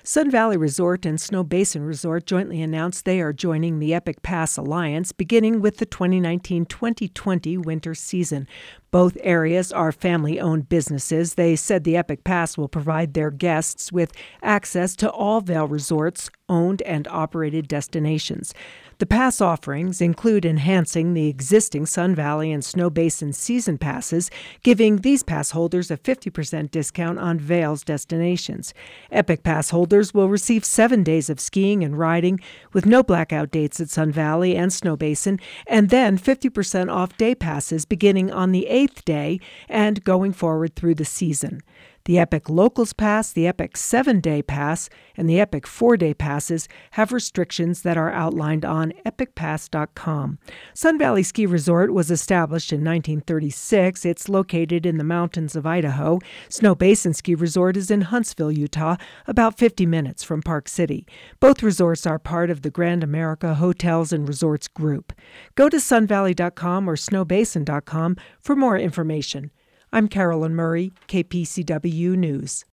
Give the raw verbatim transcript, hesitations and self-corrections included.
Sun Valley Resort and Snow Basin Resort jointly announced they are joining the Epic Pass Alliance beginning with the twenty nineteen twenty twenty winter season. Both areas are family-owned businesses. They said the Epic Pass will provide their guests with access to all Vail Resorts' owned and operated destinations. The pass offerings include enhancing the existing Sun Valley and Snow Basin season passes, giving these pass holders a fifty percent discount on Vail's destinations. Epic Pass holders will receive seven days of skiing and riding with no blackout dates at Sun Valley and Snow Basin, and then fifty percent off day passes beginning on the eighth day and going forward through the season. The Epic Locals Pass, the Epic seven-Day Pass, and the Epic four-Day Passes have restrictions that are outlined on epic pass dot com. Sun Valley Ski Resort was established in nineteen thirty-six. It's located in the mountains of Idaho. Snow Basin Ski Resort is in Huntsville, Utah, about fifty minutes from Park City. Both resorts are part of the Grand America Hotels and Resorts Group. Go to sun valley dot com or snow basin dot com for more information. I'm Carolyn Murray, K P C W News.